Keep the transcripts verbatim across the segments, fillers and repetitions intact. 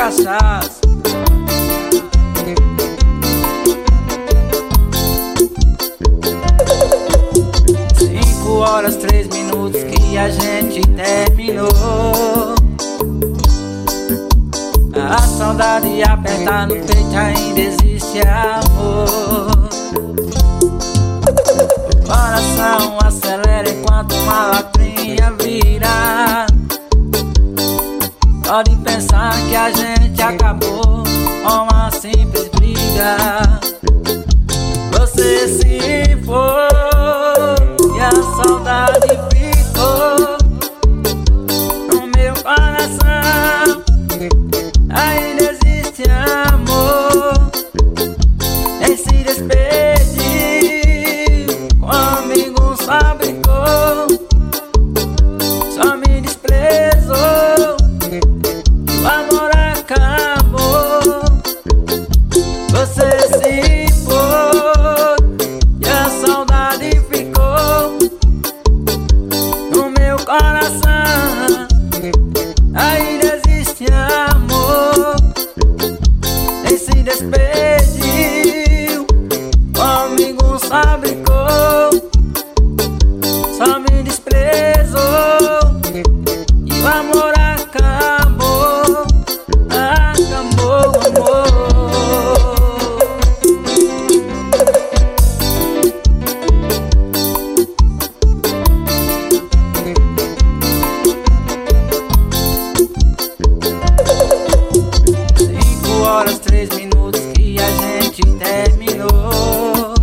cachaça. Cinco horas, três minutos que a gente terminou. A saudade apertar no peito, ainda existe amor. O coração acelera enquanto uma lacrinha vira. Pode pensar que a gente acabou com uma simples briga. Você se foi e a saudade ficou no meu coração. Ainda existe amor. Nem se despediu, comigo só brincou, só me desprezou. O amor acabou. Você se foi e a saudade ficou no meu coração. Ainda existe amor. Nem se despediu, comigo só brincou, só me desprezou. E o amor acabou, acabou o amor. Cinco horas, três minutos que a gente terminou.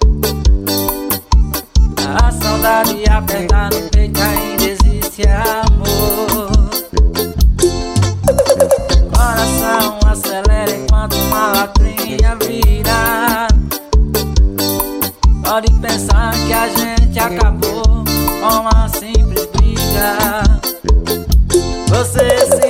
A saudade apertar no peito, ainda existe amor. Coração acelera enquanto uma lacrinha vira. Pode pensar que a gente acabou com uma simples briga. Você se